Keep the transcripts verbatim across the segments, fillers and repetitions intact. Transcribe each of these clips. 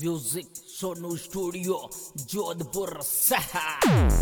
Music Sonu studio Jodhpur शहर।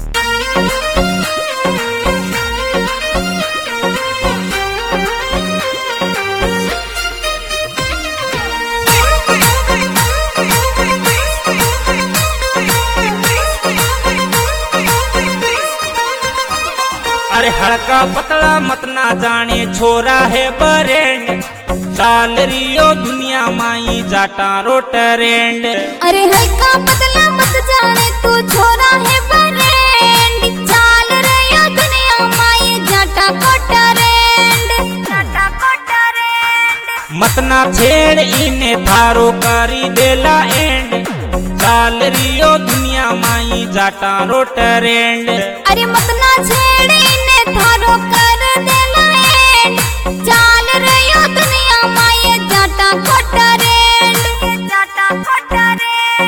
अरे हड़का पतला मत ना जाने छोरा है बरेंड चाल रियो दुनिया माई जाटा रोटरेंड। अरे हल्का पतला मत जाने तू छोरा है बरेंड चाल रियो दुनिया माई जाटा कोटरेंड जाटा कोटरेंड। मत ना छेड़ इने थारो करी देला एंड चाल रियो दुनिया माई जाटा रोटरेंड। अरे मत ना छेड़ इने थारो कर देला एंड चाल रियो दुनिया माई जाटा कोटरेंड जाटा कोटरेंड।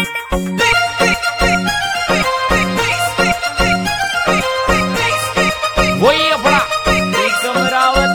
वही अपना एक अमरावती।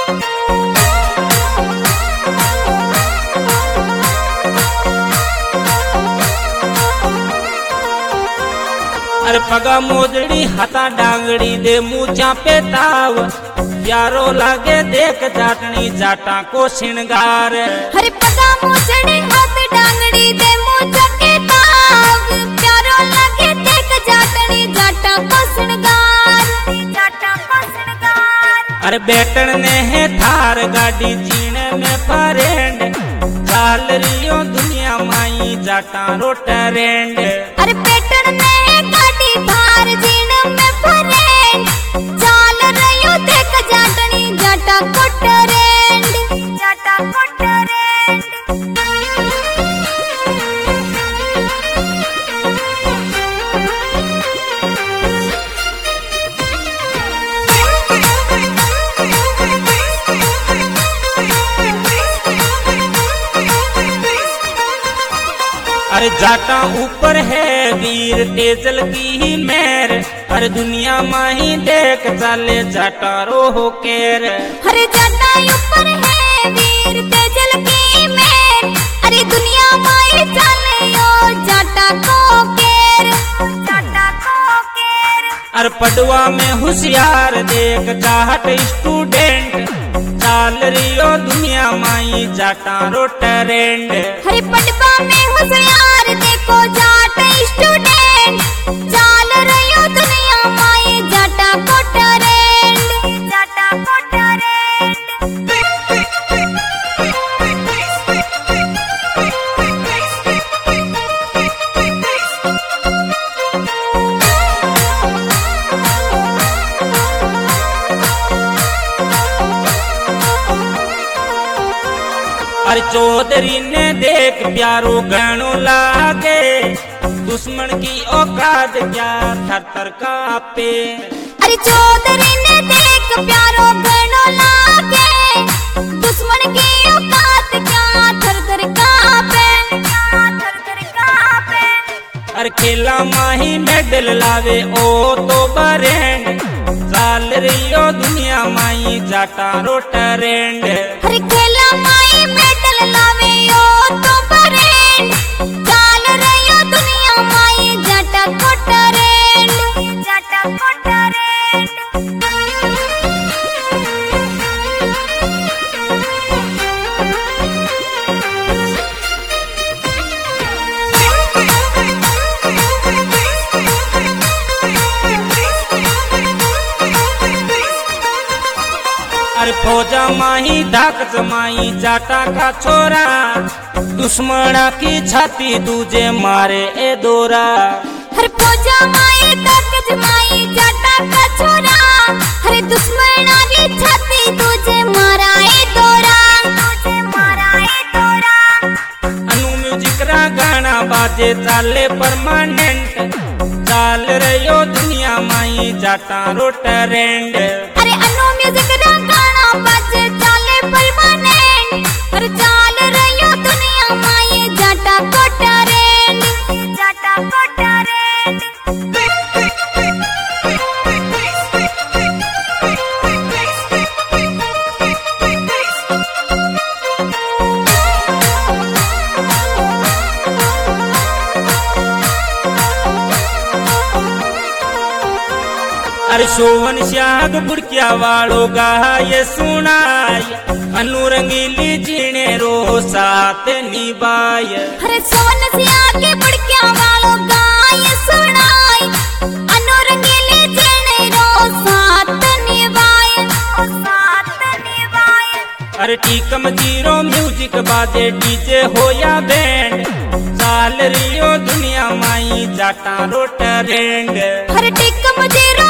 अरे पगा मोजड़ी हता डांगड़ी दे मुँचा पे ताव प्यारो लागे देख जाटनी जाटा को श्रृंगार। हरे पगा मोजड़ी हाथ डांगड़ी दे मुझे के ताव प्यारो लगे देख जाटनी जाटा को श्रृंगार जाटा को श्रृंगार। अरे बेटन ने है थार गाड़ी जीने में परेंड चाल रियो दुनिया माई जाटा रोटरेंड। अरे पेटन ने गाड़ी थार जीण में परेंड चाल रयो देख जाटनी जाटा कोटरेंड जाटा कोटरेंड। अरे जाटा ऊपर है वीर तेजल की ही मेर अरे दुनिया माही देख चाले जाटा रोहो केर। हरे जाटा ऊपर है वीर तेजल की मेर अरे दुनिया माई चले यो जाटा को केर जाटा को केर। अरे पडवा में होशियार देख चाहत स्टूडेंट चाल रियो दुनिया माई जाटा रोटरेंड। हरे पडवा में होशियार देखो जाटा स्टूडेंट चाल रयो दुनिया माई जाटा कोटरेंड जाटा कोटरेंड। अरे चौधरी ने देख प्यारो गणो लागे दुश्मन की औकात क्या थर थर कापे। अरे चौधरी ने देख प्यारो गणो लागे दुश्मन की औकात क्या थर थर कापे थर थर कापे। अरे खेला माही मेडल लावे ओ तो बरेंड चाल रियो दुनिया माई जाटा रोटरेंड। हरे खेला माई मेडल लावे ओ तो बरेंड चाल रयो दुनिया माई जाटा कोटरेंड जाटा कोटरेंड। अरे फौजा माही धाक जमाई जाटा का छोरा दुश्मना की छाती दूजे मारे ए दोरा। हरे फौजा माई तक जमाई जाटा का छोरा हरे दुश्मना की छाती तुझे माराए दोरा तुझे माराए दोरा। अनु म्यूजिक रा गाना बाजे चाले परमानेंट चाल रयो दुनिया माई जाटा रोटरेंड। अरे अनु म्यूजिक रा गाना बाजे चाले परमानेंट हरे चाल रयो दुनिया माई जाटा कोटरेंड जाटा कोटरेंड। अरे सोवन श्याग बुड़किया वालो गाये सुनाय अनु रंगीली जीने रो साथ निभाय अरे सोन से आगे बुड़किया वालो गाय सुनाय अनु रंगीली जीने रो साथ निभाय साथ निभाय अरे टीकम जीरो म्यूजिक बाजे डीजे हो या बैंड चाल रियो दुनिया माई जाटा रो ट्रेंड हर टिक मुझे